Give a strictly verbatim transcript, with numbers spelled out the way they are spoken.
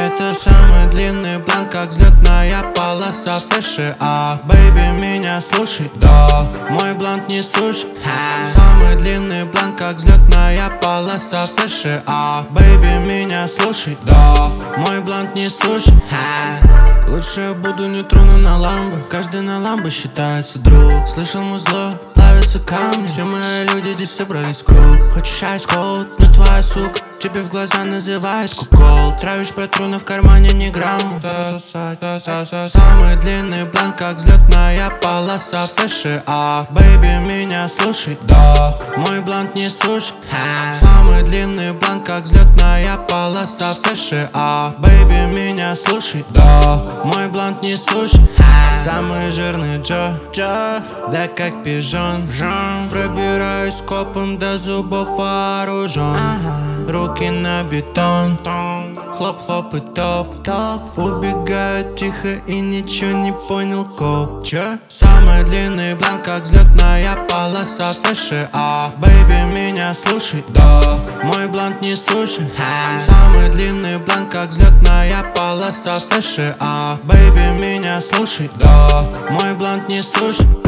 Это самый длинный бланк, как взлетная полоса в США. Бэйби, меня слушай, да, мой бланк не сушь. Самый длинный бланк, как взлетная полоса в США. Бэйби, меня слушай, да, мой бланк не сушь. Лучше я буду не трону на ламбо. Каждый на ламбо считается друг. Слышал музло, плавятся камни. Все мои люди здесь собрались в круг. Хочешь айс колд, но твоя сука тебе в глаза называет кукол. Травишь патроны в кармане ни грамма. Самый длинный бланк, как взлетная полоса в США. Бэйби, меня слушай, да, мой бланк не сушь. Самый длинный бланк, как взлетная полоса в США. Бэйби, меня слушай, да, мой бланк не сушь. Самый жирный Джо, Джо, да как пижон, Жон. Пробираюсь копом до зубов вооружен. Руки на бетон, хлоп-хлоп и топ-топ. Убегаю тихо и ничего не понял, коп. Чё? Самый длинный бланк, как взлетная полоса в США. Бэйби, меня слушай, да, мой бланк не суши. Самый длинный бланк, как взлетная полоса в США. Бэйби, меня слушай, да, мой бланк не суши.